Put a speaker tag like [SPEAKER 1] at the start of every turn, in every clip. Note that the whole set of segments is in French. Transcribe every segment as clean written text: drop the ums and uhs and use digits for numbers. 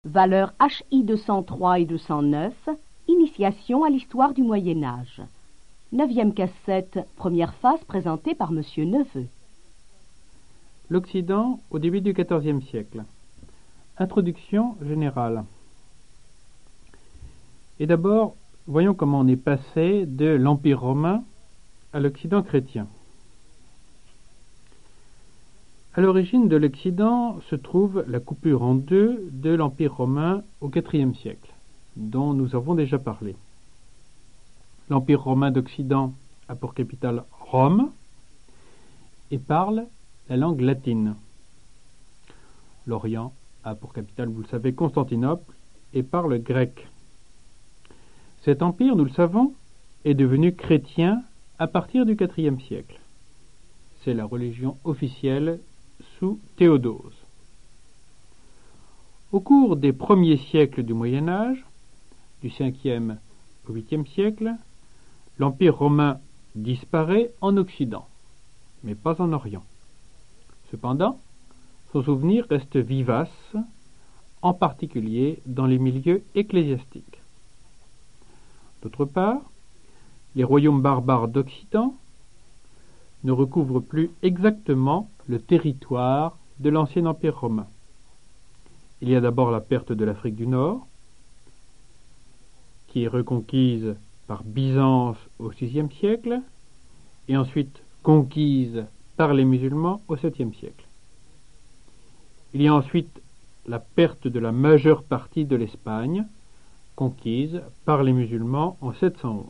[SPEAKER 1] Valeurs HI 203 et 209, Initiation à l'histoire du Moyen-Âge. 9e cassette, première phase présentée par Monsieur Neveu.
[SPEAKER 2] L'Occident au début du XIVe siècle. Introduction générale. Et d'abord, voyons comment on est passé de l'Empire romain à l'Occident chrétien. À l'origine de l'Occident se trouve la coupure en deux de l'Empire romain au IVe siècle, dont nous avons déjà parlé. L'Empire romain d'Occident a pour capitale Rome et parle la langue latine. L'Orient a pour capitale, vous le savez, Constantinople et parle grec. Cet empire, nous le savons, est devenu chrétien à partir du IVe siècle. C'est la religion officielle sous Théodose. Au cours des premiers siècles du Moyen Âge, du 5e au 8e siècle, l'Empire romain disparaît en Occident, mais pas en Orient. Cependant, son souvenir reste vivace, en particulier dans les milieux ecclésiastiques. D'autre part, les royaumes barbares d'Occident ne recouvrent plus exactement le territoire de l'ancien Empire romain. Il y a d'abord la perte de l'Afrique du Nord, qui est reconquise par Byzance au VIe siècle, et ensuite conquise par les musulmans au VIIe siècle. Il y a ensuite la perte de la majeure partie de l'Espagne, conquise par les musulmans en 711.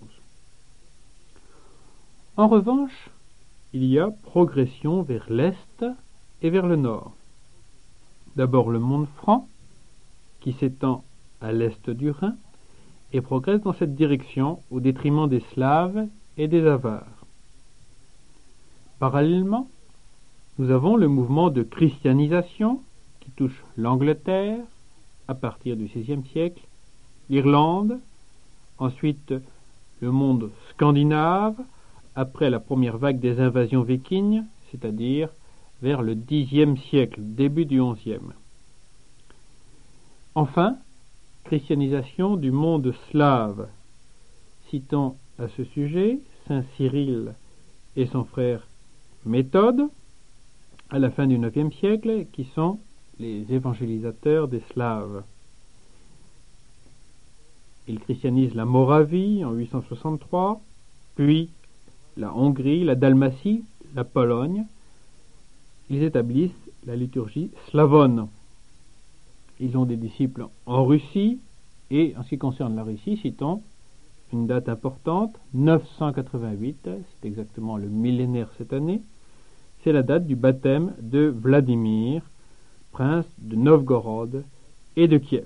[SPEAKER 2] En revanche, il y a progression vers l'est et vers le nord. D'abord le monde franc, qui s'étend à l'est du Rhin, et progresse dans cette direction au détriment des Slaves et des Avares. Parallèlement, nous avons le mouvement de christianisation qui touche l'Angleterre à partir du VIe siècle, l'Irlande, ensuite le monde scandinave, après la première vague des invasions vikings, c'est-à-dire vers le Xe siècle, début du XIe. Enfin, christianisation du monde slave. Citons à ce sujet saint Cyril et son frère Méthode, à la fin du IXe siècle, qui sont les évangélisateurs des Slaves. Ils christianisent la Moravie en 863, puis la Hongrie, la Dalmatie, la Pologne. Ils établissent la liturgie slavonne. Ils ont des disciples en Russie, et en ce qui concerne la Russie, citons une date importante, 988, c'est exactement le millénaire cette année, c'est la date du baptême de Vladimir, prince de Novgorod et de Kiev.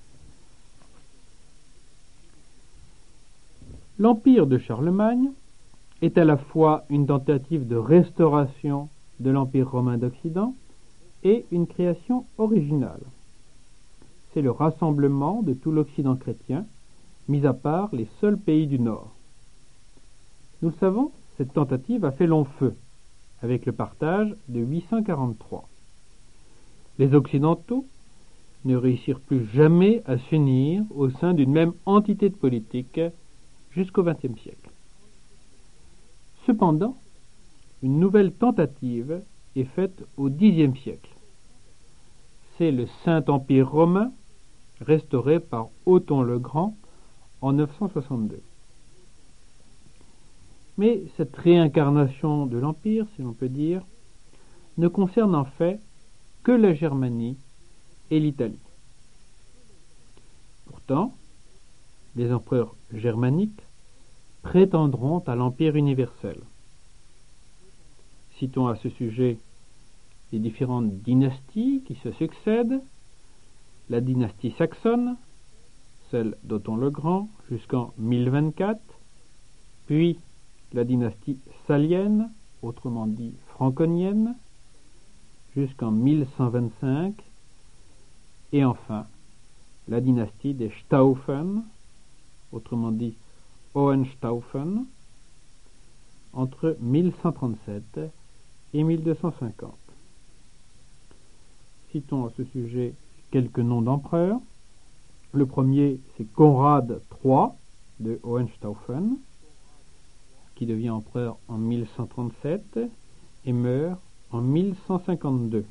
[SPEAKER 2] L'empire de Charlemagne est à la fois une tentative de restauration de l'Empire romain d'Occident et une création originale. C'est le rassemblement de tout l'Occident chrétien, mis à part les seuls pays du Nord. Nous le savons, cette tentative a fait long feu, avec le partage de 843. Les Occidentaux ne réussirent plus jamais à s'unir au sein d'une même entité de politique jusqu'au XXe siècle. Cependant, une nouvelle tentative est faite au Xe siècle. C'est le Saint-Empire romain, restauré par Othon le Grand en 962. Mais cette réincarnation de l'Empire, si l'on peut dire, ne concerne en fait que la Germanie et l'Italie. Pourtant, les empereurs germaniques prétendront à l'Empire universel. Citons à ce sujet les différentes dynasties qui se succèdent, la dynastie saxonne, celle d'Othon le Grand, jusqu'en 1024, puis la dynastie salienne, autrement dit franconienne, jusqu'en 1125, et enfin la dynastie des Staufen, autrement dit Hohenstaufen, entre 1137 et 1250. Citons à ce sujet quelques noms d'empereurs. Le premier, c'est Conrad III de Hohenstaufen, qui devient empereur en 1137 et meurt en 1152.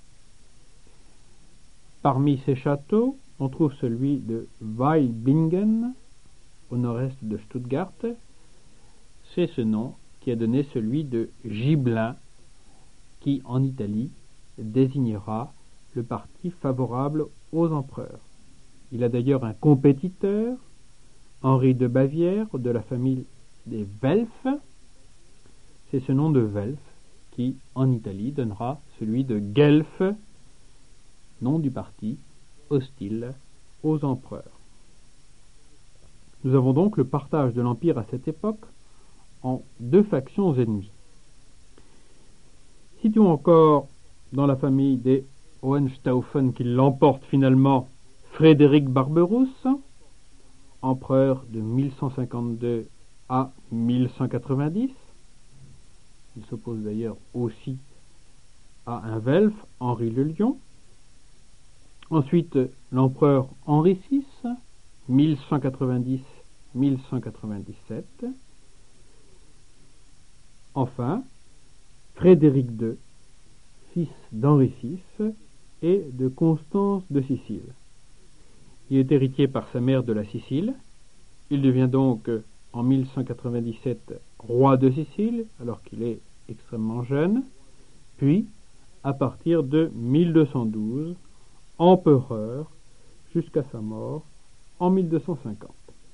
[SPEAKER 2] Parmi ces châteaux, on trouve celui de Weilbingen, au nord-est de Stuttgart. C'est ce nom qui a donné celui de Gibelin, qui, en Italie, désignera le parti favorable aux empereurs. Il a d'ailleurs un compétiteur, Henri de Bavière, de la famille des Welf. C'est ce nom de Welf qui, en Italie, donnera celui de Guelf, nom du parti hostile aux empereurs. Nous avons donc le partage de l'Empire à cette époque en deux factions ennemies. Situons encore dans la famille des Hohenstaufen qui l'emporte finalement Frédéric Barberousse, empereur de 1152 à 1190. Il s'oppose d'ailleurs aussi à un Welf, Henri le Lion. Ensuite, l'empereur Henri VI, 1190-1197. Enfin, Frédéric II, fils d'Henri VI et de Constance de Sicile. Il est héritier par sa mère de la Sicile. Il devient donc en 1197 roi de Sicile, alors qu'il est extrêmement jeune. Puis, à partir de 1212, empereur jusqu'à sa mort en 1250.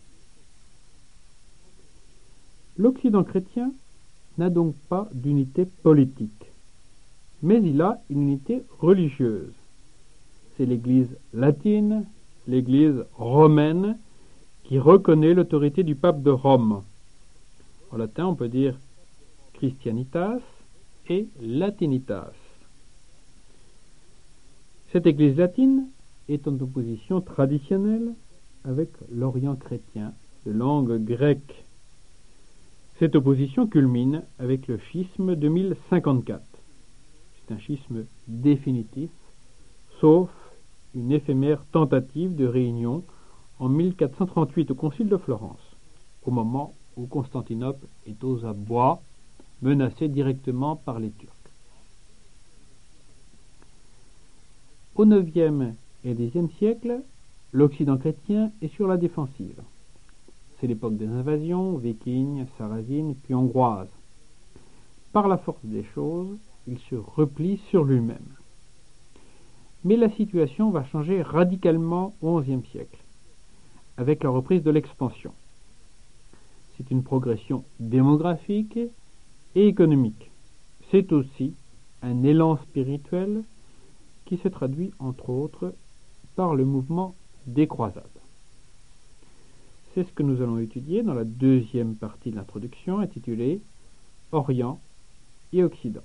[SPEAKER 2] L'Occident chrétien n'a donc pas d'unité politique, mais il a une unité religieuse. C'est l'Église latine, l'Église romaine, qui reconnaît l'autorité du pape de Rome. En latin, on peut dire Christianitas et Latinitas. Cette Église latine est en opposition traditionnelle avec l'Orient chrétien de langue grecque. Cette opposition culmine avec le schisme de 1054. C'est un schisme définitif, sauf une éphémère tentative de réunion en 1438 au Concile de Florence, au moment où Constantinople est aux abois, menacée directement par les Turcs. Au IXe et Xe siècle, l'Occident chrétien est sur la défensive. C'est l'époque des invasions, vikings, sarrasines, puis hongroises. Par la force des choses, il se replie sur lui-même. Mais la situation va changer radicalement au XIe siècle, avec la reprise de l'expansion. C'est une progression démographique et économique. C'est aussi un élan spirituel qui se traduit entre autres par le mouvement des croisades. C'est ce que nous allons étudier dans la deuxième partie de l'introduction intitulée Orient et Occident.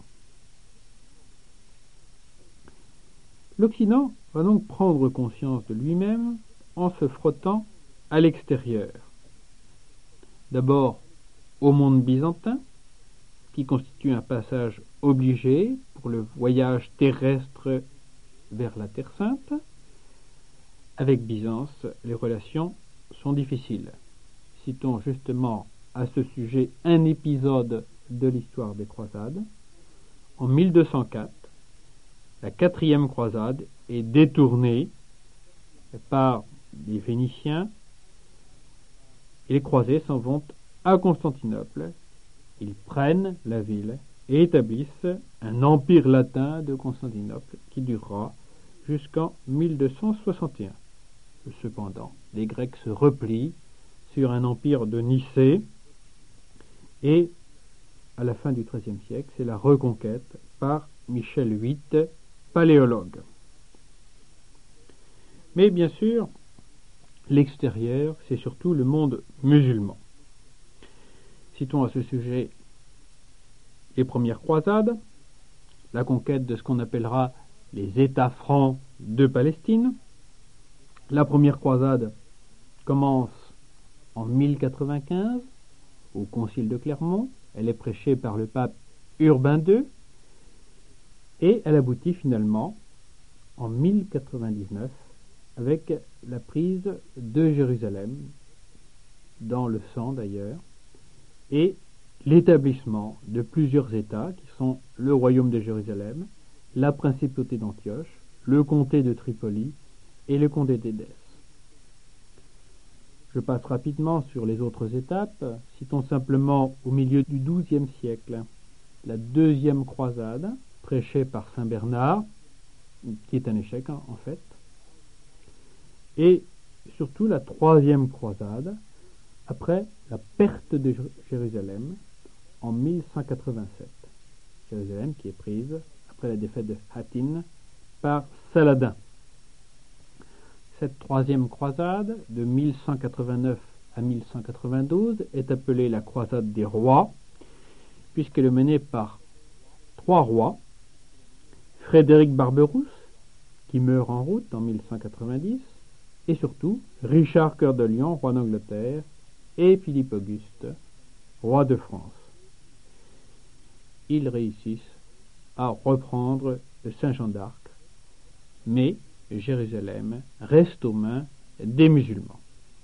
[SPEAKER 2] L'Occident va donc prendre conscience de lui-même en se frottant à l'extérieur. D'abord au monde byzantin, qui constitue un passage obligé pour le voyage terrestre vers la Terre Sainte. Avec Byzance, les relations sont difficiles. Citons justement à ce sujet un épisode de l'histoire des croisades. En 1204, la 4e croisade est détournée par les Phéniciens et les croisés s'en vont à Constantinople. Ils prennent la ville et établissent un empire latin de Constantinople qui durera jusqu'en 1261. Cependant, les Grecs se replient sur un empire de Nicée et à la fin du XIIIe siècle, c'est la reconquête par Michel VIII, paléologue. Mais bien sûr, l'extérieur, c'est surtout le monde musulman. Citons à ce sujet les premières croisades, la conquête de ce qu'on appellera les États francs de Palestine. La première croisade commence en 1095 au Concile de Clermont. Elle est prêchée par le pape Urbain II et elle aboutit finalement en 1099 avec la prise de Jérusalem, dans le sang d'ailleurs, et l'établissement de plusieurs États qui sont le royaume de Jérusalem, la principauté d'Antioche, le comté de Tripoli et le comté d'Édesse. Je passe rapidement sur les autres étapes. Citons simplement au milieu du XIIe siècle la deuxième croisade, prêchée par saint Bernard, qui est un échec en fait, et surtout la troisième croisade, après la perte de Jérusalem en 1187. Jérusalem qui est prise après la défaite de Hattin par Saladin. Cette troisième croisade, de 1189 à 1192, est appelée la croisade des rois, puisqu'elle est menée par trois rois, Frédéric Barberousse, qui meurt en route en 1190, et surtout Richard Cœur de Lion, roi d'Angleterre, et Philippe Auguste, roi de France. Ils réussissent à reprendre Saint-Jean d'Arc, mais Jérusalem reste aux mains des musulmans.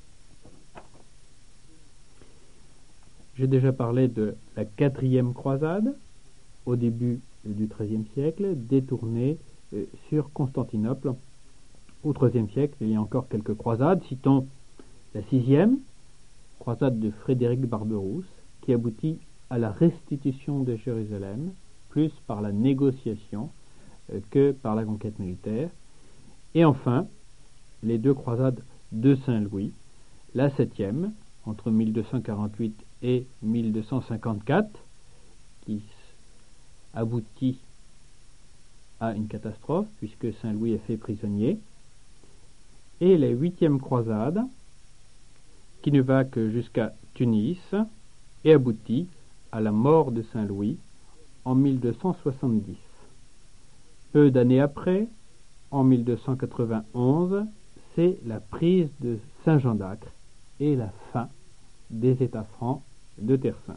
[SPEAKER 2] J'ai déjà parlé de la quatrième croisade, au début du XIIIe siècle, détournée sur Constantinople. Au XIIIe siècle, il y a encore quelques croisades. Citons la sixième, croisade de Frédéric Barberousse, qui aboutit à la restitution de Jérusalem, plus par la négociation que par la conquête militaire. Et enfin, les deux croisades de Saint-Louis, la septième, entre 1248 et 1254, qui aboutit à une catastrophe, puisque Saint-Louis est fait prisonnier, et la huitième croisade, qui ne va que jusqu'à Tunis, et aboutit à la mort de Saint-Louis en 1270. Peu d'années après, en 1291, c'est la prise de Saint-Jean d'Acre et la fin des États francs de Terre Sainte.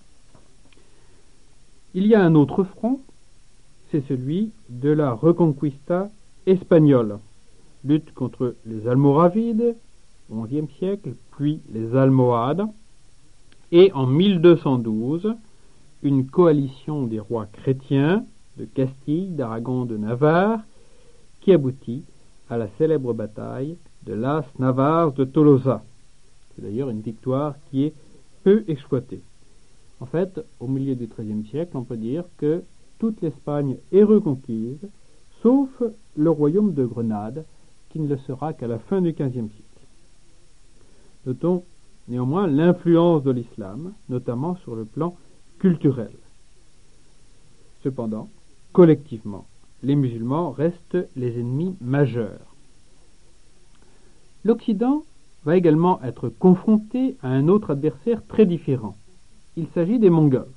[SPEAKER 2] Il y a un autre front, c'est celui de la Reconquista espagnole, lutte contre les Almoravides au XIe siècle, puis les Almohades, et en 1212, une coalition des rois chrétiens de Castille, d'Aragon, de Navarre, qui aboutit à la célèbre bataille de Las Navars de Tolosa. C'est d'ailleurs une victoire qui est peu exploitée. En fait, au milieu du XIIIe siècle, on peut dire que toute l'Espagne est reconquise, sauf le royaume de Grenade, qui ne le sera qu'à la fin du XVe siècle. Notons néanmoins l'influence de l'islam, notamment sur le plan culturel. Cependant, collectivement, les musulmans restent les ennemis majeurs. L'Occident va également être confronté à un autre adversaire très différent. Il s'agit des Mongols.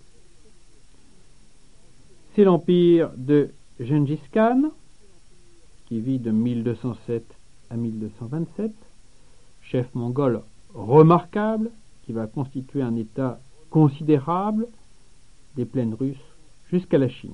[SPEAKER 2] C'est l'empire de Gengis Khan, qui vit de 1207 à 1227, chef mongol remarquable, qui va constituer un État considérable des plaines russes jusqu'à la Chine.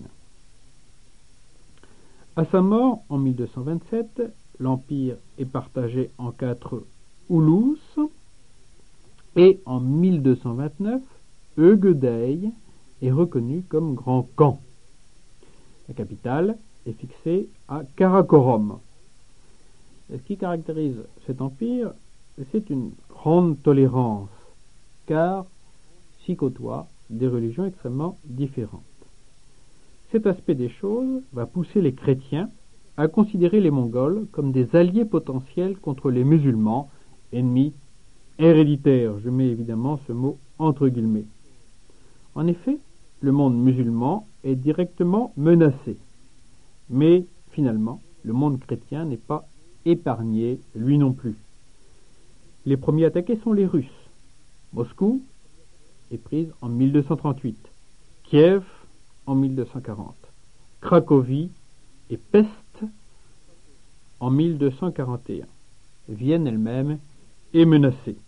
[SPEAKER 2] À sa mort, en 1227, l'empire est partagé en 4 Ulus, et en 1229, Ögedei est reconnu comme grand Khan. La capitale est fixée à Karakorum. Et ce qui caractérise cet empire, c'est une grande tolérance, car s'y côtoient des religions extrêmement différentes. Cet aspect des choses va pousser les chrétiens à considérer les Mongols comme des alliés potentiels contre les musulmans, ennemis héréditaires. Je mets évidemment ce mot entre guillemets. En effet, le monde musulman est directement menacé. Mais finalement, le monde chrétien n'est pas épargné, lui non plus. Les premiers attaqués sont les Russes. Moscou est prise en 1238, Kiev en 1240, Cracovie et Pest en 1241. Vienne elle-même est menacée.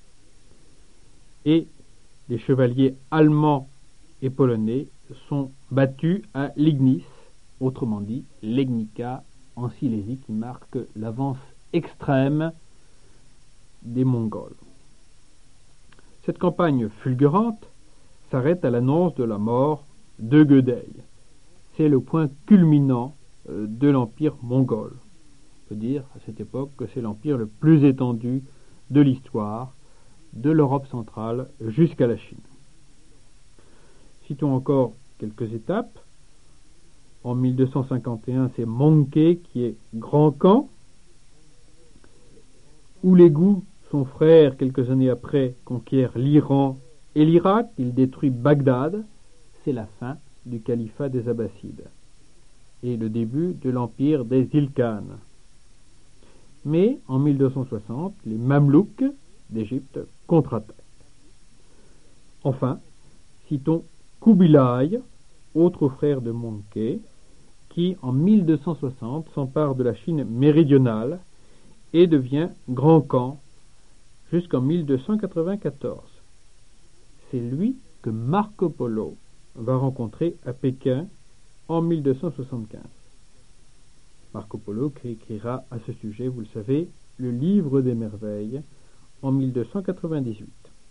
[SPEAKER 2] Et les chevaliers allemands et polonais sont battus à Lignis, autrement dit Legnica en Silésie, qui marque l'avance extrême des Mongols. Cette campagne fulgurante s'arrête à l'annonce de la mort de Gödei. C'est le point culminant de l'empire mongol. On peut dire à cette époque que c'est l'empire le plus étendu de l'histoire, de l'Europe centrale jusqu'à la Chine. Citons encore quelques étapes. En 1251, c'est Mongke qui est Grand Khan. Oulégou, son frère, quelques années après, conquiert l'Iran et l'Irak. Il détruit Bagdad. C'est la fin du califat des Abbassides et le début de l'empire des Ilkhan. Mais en 1260, les Mamelouks d'Égypte contre-attaquent. Enfin, citons Kubilai, autre frère de Mongke, qui en 1260 s'empare de la Chine méridionale et devient Grand Khan jusqu'en 1294. C'est lui que Marco Polo va rencontrer à Pékin en 1275. Marco Polo qui écrira à ce sujet, vous le savez, le Livre des Merveilles en 1298.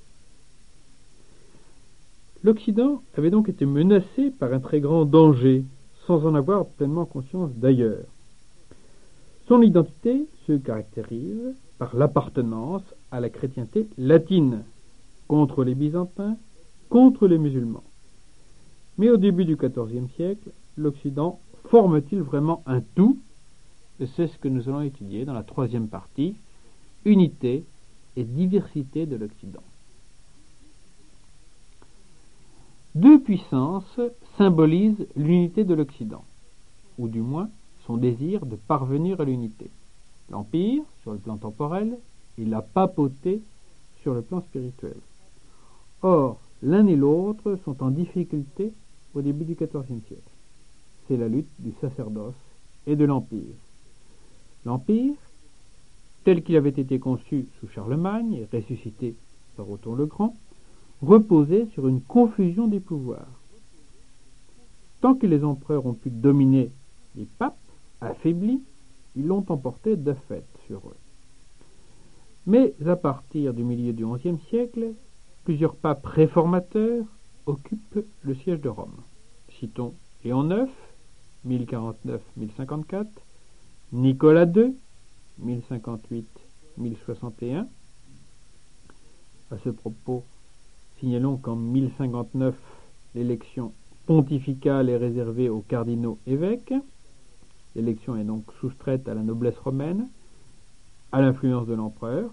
[SPEAKER 2] L'Occident avait donc été menacé par un très grand danger, sans en avoir pleinement conscience d'ailleurs. Son identité se caractérise par l'appartenance à la chrétienté latine, contre les Byzantins, contre les musulmans. Mais au début du XIVe siècle, l'Occident forme-t-il vraiment un tout? C'est ce que nous allons étudier dans la troisième partie, unité et diversité de l'Occident. Deux puissances symbolisent l'unité de l'Occident, ou du moins son désir de parvenir à l'unité. L'Empire, sur le plan temporel, et la papauté, sur le plan spirituel. Or, l'un et l'autre sont en difficulté au début du XIVe siècle. C'est la lutte du sacerdoce et de l'Empire. L'Empire, tel qu'il avait été conçu sous Charlemagne et ressuscité par Othon le Grand, reposait sur une confusion des pouvoirs. Tant que les empereurs ont pu dominer les papes, affaiblis, ils l'ont emporté de fait sur eux. Mais à partir du milieu du XIe siècle, plusieurs papes réformateurs occupent le siège de Rome. Citons Léon IX, 1049-1054, Nicolas II, 1058-1061. À ce propos, signalons qu'en 1059, l'élection pontificale est réservée aux cardinaux évêques. L'élection est donc soustraite à la noblesse romaine, à l'influence de l'empereur.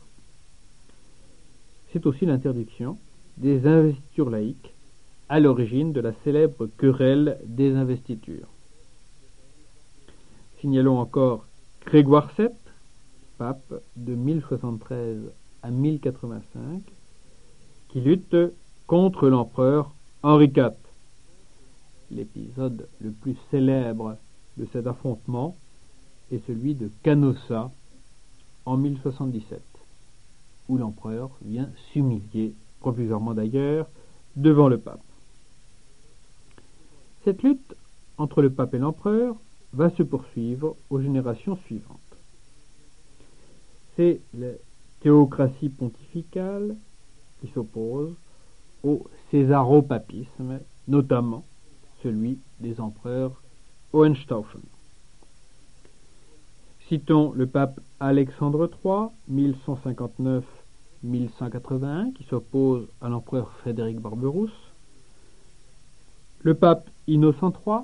[SPEAKER 2] C'est aussi l'interdiction des investitures laïques, à l'origine de la célèbre querelle des investitures. Signalons encore Grégoire VII, pape de 1073 à 1085, qui lutte contre l'empereur Henri IV. L'épisode le plus célèbre de cet affrontement est celui de Canossa en 1077, où l'empereur vient s'humilier, provisoirement d'ailleurs, devant le pape. Cette lutte entre le pape et l'empereur va se poursuivre aux générations suivantes. C'est la théocratie pontificale qui s'oppose au césaropapisme, notamment celui des empereurs Hohenstaufen. Citons le pape Alexandre III, 1159-1181, qui s'oppose à l'empereur Frédéric Barberousse. Le pape Innocent III,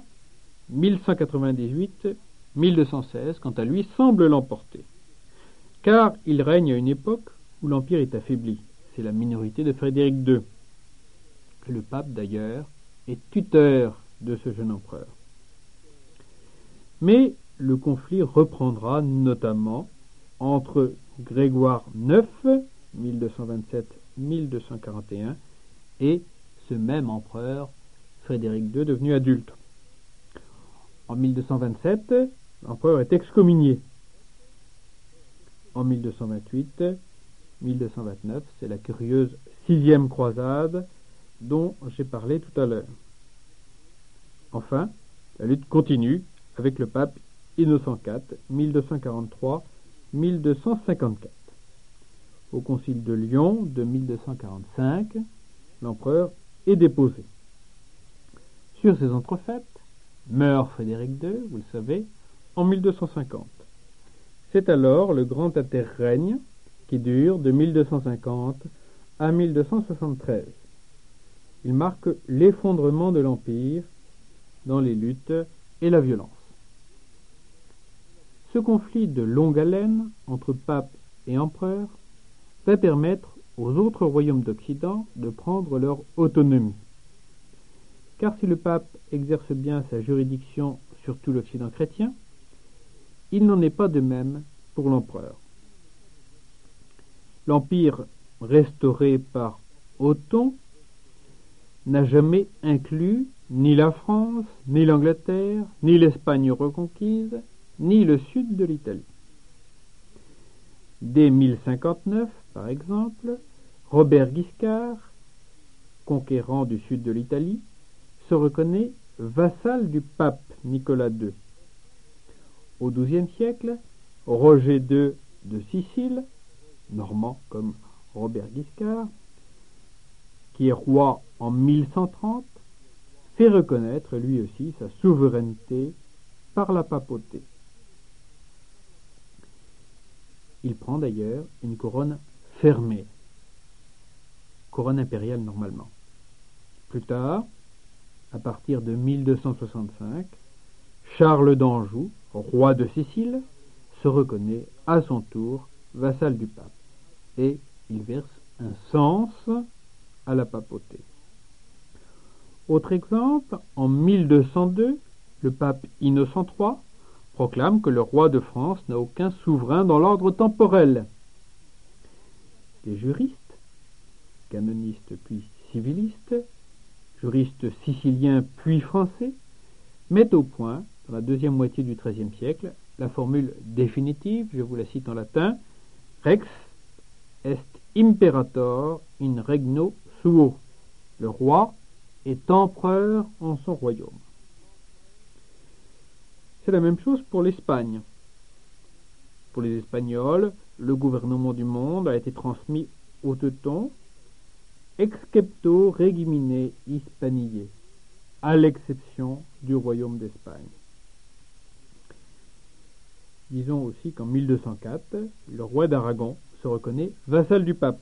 [SPEAKER 2] 1198-1216, quant à lui, semble l'emporter, car il règne à une époque où l'empire est affaibli. C'est la minorité de Frédéric II. Le pape, d'ailleurs, est tuteur de ce jeune empereur. Mais le conflit reprendra notamment entre Grégoire IX, 1227-1241, et ce même empereur, Frédéric II, devenu adulte. En 1227, l'empereur est excommunié. En 1228, 1229, c'est la curieuse 6e croisade dont j'ai parlé tout à l'heure. Enfin, la lutte continue avec le pape Innocent IV, 1254. Au concile de Lyon de 1245, l'empereur est déposé. Sur ces entrefaites, meurt Frédéric II, vous le savez, en 1250. C'est alors le grand interrègne qui dure de 1250 à 1273. Il marque l'effondrement de l'Empire dans les luttes et la violence. Ce conflit de longue haleine entre pape et empereur va permettre aux autres royaumes d'Occident de prendre leur autonomie. Car si le pape exerce bien sa juridiction sur tout l'Occident chrétien, il n'en est pas de même pour l'empereur. L'empire restauré par Othon n'a jamais inclus ni la France, ni l'Angleterre, ni l'Espagne reconquise, ni le sud de l'Italie. Dès 1059, par exemple, Robert Guiscard, conquérant du sud de l'Italie, se reconnaît vassal du pape Nicolas II. Au XIIe siècle, Roger II de Sicile, normand comme Robert Guiscard, qui est roi en 1130, fait reconnaître lui aussi sa souveraineté par la papauté. Il prend d'ailleurs une couronne fermée, couronne impériale normalement. Plus tard, à partir de 1265, Charles d'Anjou, roi de Sicile, se reconnaît à son tour vassal du pape et il verse un cens à la papauté. Autre exemple, en 1202, le pape Innocent III proclame que le roi de France n'a aucun souverain dans l'ordre temporel. Les juristes, canonistes puis civilistes, juristes siciliens puis français, mettent au point, dans la deuxième moitié du XIIIe siècle, la formule définitive, je vous la cite en latin, Rex est imperator in regno suo. Le roi est empereur en son royaume. C'est la même chose pour l'Espagne. Pour les Espagnols, le gouvernement du monde a été transmis aux Teutons, excepto regimine Hispaniae, à l'exception du royaume d'Espagne. Disons aussi qu'en 1204, le roi d'Aragon se reconnaît vassal du pape.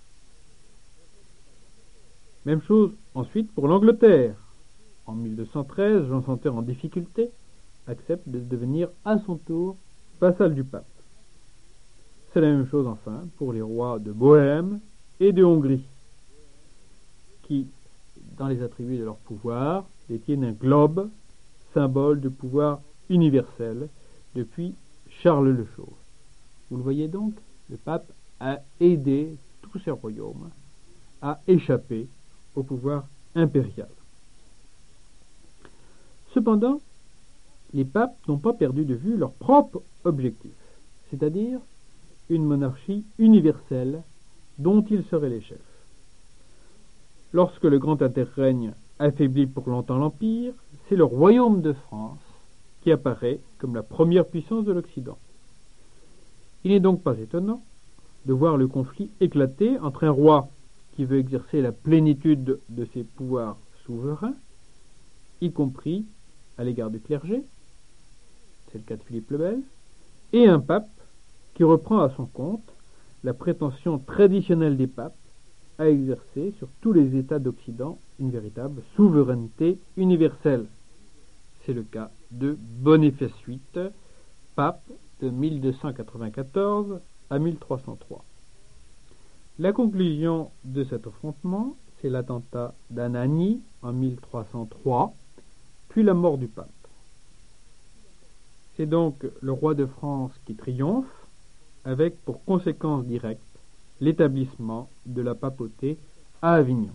[SPEAKER 2] Même chose ensuite pour l'Angleterre. En 1213, Jean Senteur en difficulté accepte de devenir à son tour vassal du pape. C'est la même chose enfin pour les rois de Bohême et de Hongrie, qui, dans les attributs de leur pouvoir, détiennent un globe, symbole de pouvoir universel, depuis Charles le Chauve. Vous le voyez donc, le pape a aidé tous ces royaumes à échapper au pouvoir impérial. Cependant, les papes n'ont pas perdu de vue leur propre objectif, c'est-à-dire une monarchie universelle dont ils seraient les chefs. Lorsque le grand interrègne affaiblit pour longtemps l'Empire, c'est le royaume de France qui apparaît comme la première puissance de l'Occident. Il n'est donc pas étonnant de voir le conflit éclater entre un roi qui veut exercer la plénitude de ses pouvoirs souverains, y compris à l'égard du clergé, c'est le cas de Philippe le Bel, et un pape qui reprend à son compte la prétention traditionnelle des papes à exercer sur tous les États d'Occident une véritable souveraineté universelle. C'est le cas de Boniface VIII, pape de 1294 à 1303. La conclusion de cet affrontement, c'est l'attentat d'Anagni en 1303, puis la mort du pape. C'est donc le roi de France qui triomphe, avec pour conséquence directe l'établissement de la papauté à Avignon.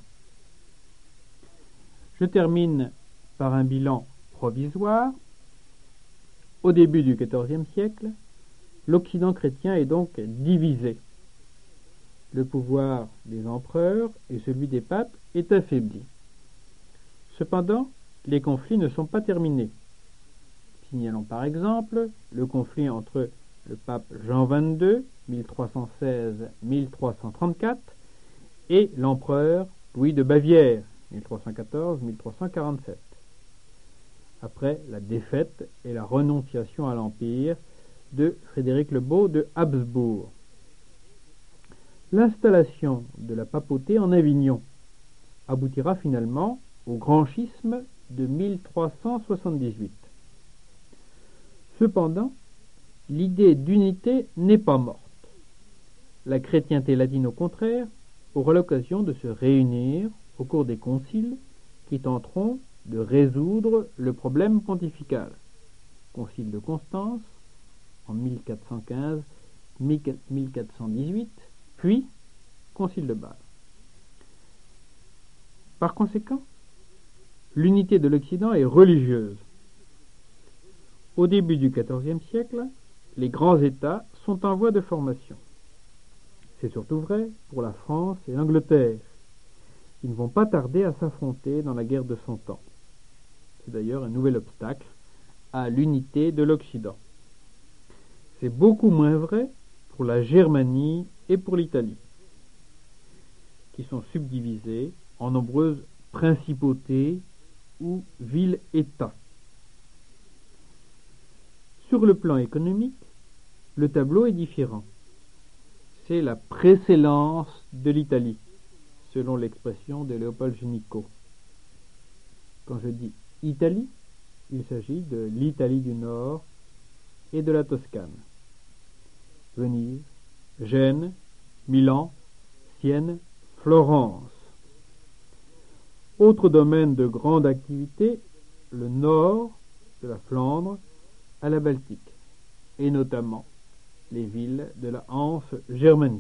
[SPEAKER 2] Je termine par un bilan provisoire. Au début du XIVe siècle, l'Occident chrétien est donc divisé. Le pouvoir des empereurs et celui des papes est affaibli. Cependant, les conflits ne sont pas terminés. Signalons par exemple le conflit entre le pape Jean XXII, 1316-1334, et l'empereur Louis de Bavière, 1314-1347. Après la défaite et la renonciation à l'Empire de Frédéric le Beau de Habsbourg. L'installation de la papauté en Avignon aboutira finalement au grand schisme de 1378. Cependant, l'idée d'unité n'est pas morte. La chrétienté latine, au contraire, aura l'occasion de se réunir au cours des conciles qui tenteront de résoudre le problème pontifical. Concile de Constance en 1415-1418, puis Concile de Bâle. Par conséquent, l'unité de l'Occident est religieuse. Au début du XIVe siècle, les grands États sont en voie de formation. C'est surtout vrai pour la France et l'Angleterre, qui ne vont pas tarder à s'affronter dans la guerre de Cent Ans. C'est d'ailleurs un nouvel obstacle à l'unité de l'Occident. C'est beaucoup moins vrai pour la Germanie et pour l'Italie, qui sont subdivisées en nombreuses principautés ou villes-États. Sur le plan économique, le tableau est différent. C'est la précellence de l'Italie, selon l'expression de Léopold Génicot. Quand je dis Italie, il s'agit de l'Italie du Nord et de la Toscane. Venise, Gênes, Milan, Sienne, Florence. Autre domaine de grande activité, le nord de la Flandre à la Baltique, et notamment les villes de la Hanse germanique.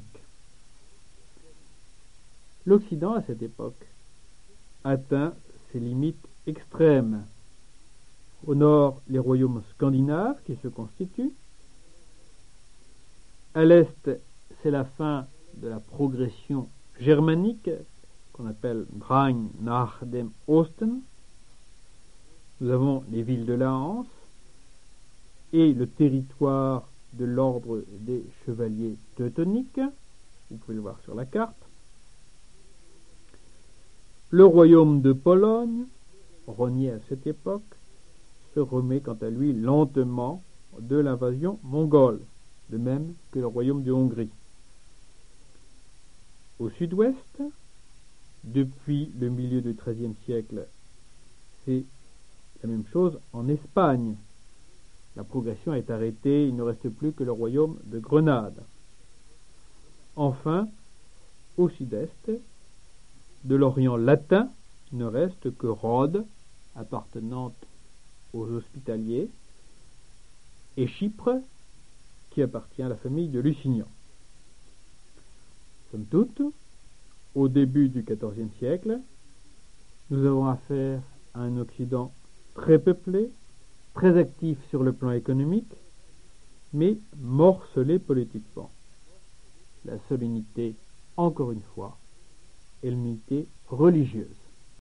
[SPEAKER 2] L'Occident, à cette époque, atteint ses limites extrêmes. Au nord, les royaumes scandinaves qui se constituent. À l'est, c'est la fin de la progression germanique, qu'on appelle Drang nach dem Osten. Nous avons les villes de la Hanse et le territoire de l'ordre des chevaliers teutoniques. Vous pouvez le voir sur la carte. Le royaume de Pologne, renié à cette époque, se remet quant à lui lentement de l'invasion mongole, de même que le royaume de Hongrie. Au sud-ouest, depuis le milieu du XIIIe siècle, c'est la même chose en Espagne. La progression est arrêtée, il ne reste plus que le royaume de Grenade. Enfin, au sud-est, de l'Orient latin, il ne reste que Rhodes, appartenant aux Hospitaliers, et Chypre, qui appartient à la famille de Lusignan. Somme toute, au début du XIVe siècle, nous avons affaire à un Occident très peuplé, très actif sur le plan économique, mais morcelé politiquement. La seule unité, encore une fois, est l'unité religieuse.